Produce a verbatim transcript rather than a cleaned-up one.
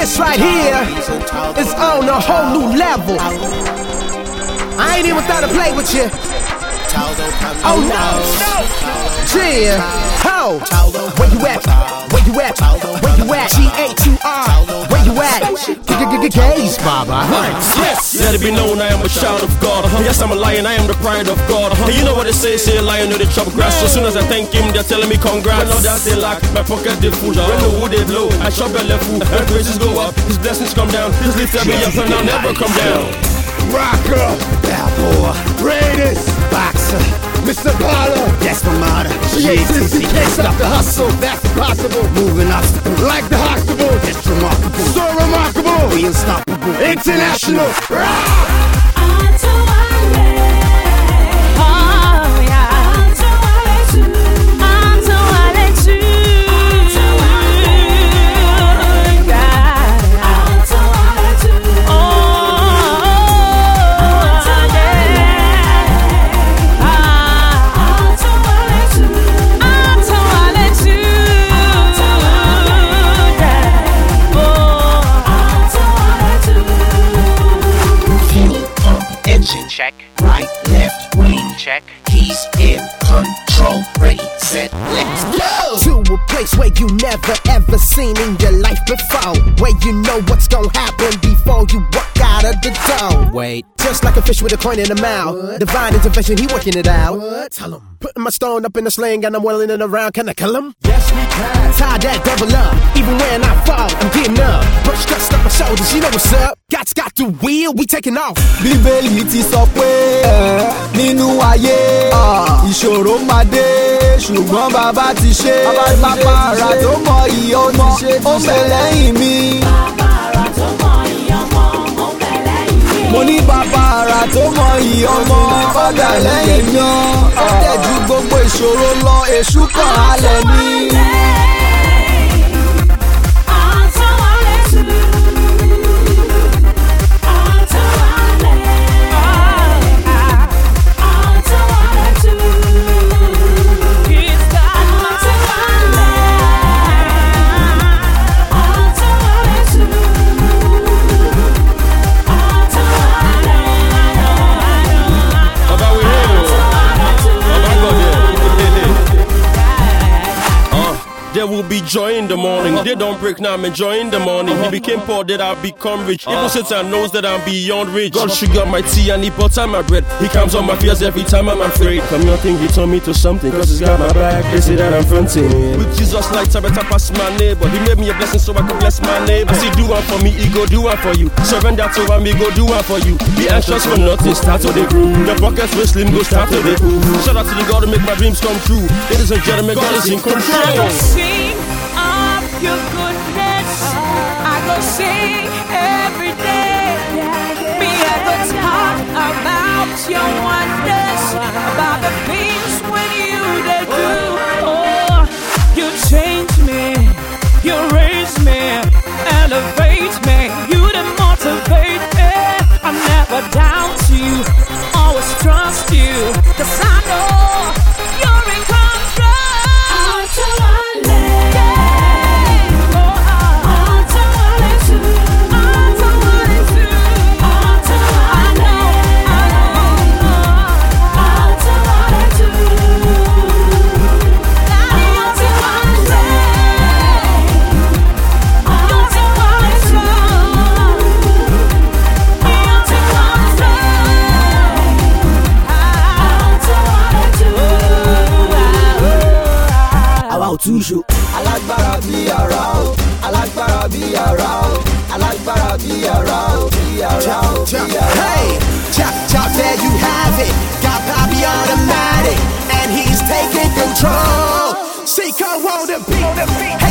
This right here is on a whole new level. I ain't even thought to play with you. Oh no, yeah, ho. Where you at? Where you at? Where you at? G A two R. Where you at? Gaze, Baba. Yes, let it be known I am a child of God. Uh-huh. Yes, I'm a lion, I am the pride of God. Uh-huh. Hey, you know what they say, say a lion know the chop grass. So as soon as I thank him, they're telling me congrats. But now that they lack, my pocket they full. When the wood they blow, I chop your left foot. When praises go up, his blessings come down. His lift me up and I'll never come down. Rocker, bad boy, greatest boxer, Mister Potter, that's my motto. G A T C, can't stop the hustle, that's impossible. Moving obstacles like the hospital, that's remarkable. So remarkable, we unstoppable, international. Rah! Check. Right, left, wing. Check. Keys in control. Ready, set, let's go. To a place where you never ever seen in your life before. Where you know what's gonna happen before you walk out of the door. Wait. Just like a fish with a coin in the mouth. What? Divine intervention, he working it out. What? Tell him. Putting my stone up in the sling and I'm whirling it around. Can I kill him? Yes, we can. Tie that devil up. Even when I fall, I'm getting up. Brush dust up my shoulders, you know what's up. God's got the wheel, we taking off. Bíbélì mi ti sọ pé nínú ayé ìṣòro máa dé ṣùgbọ́n bàbá ti ṣe. Bàbá àrà tó mọ iyì ọmọ ó bẹ lẹ́yìn mi. Mo ní bàbá àrà tó mọ iyì ọmọ ó bẹ lẹ́yìn mi. Ó tẹ̀ ju gbogbo ìṣòro lọ, èṣù kan halẹ̀ ni. There will be joy in the morning. They don't break now, I'm enjoying the morning. He became poor, that I become rich. Even Satan knows that I'm beyond rich. God sugar my tea and he butter my bread. He comes on my fears every time I'm afraid. From nothing, he turned me to something. Cause he's got my back, they say that I'm fronting. With Jesus lights, I better pass my neighbor. He made me a blessing so I can bless my neighbor. As he do one for me, he go do one for you. Surrender to him, he go do one for you. Be anxious for nothing, start to the groove. The pockets will slim, go start to the groove. Shout out to the God to make my dreams come true. Ladies and gentlemen, God is in control. Your goodness, I go sing every day. Me, I go talk about your wonders, about the things when you they do. Oh, you change me, you raise me, elevate me, you the motivate me. I'm never down to you, always trust you, cause I know you're in control. Toujours. Alágbára bí ara o, alágbára bí ara o, alágbára bí ara o, bí ara o, bí ara o. Hey, chop, chop, there you have it. Got Bobby automatic, and he's taking control. Seiko on the beat.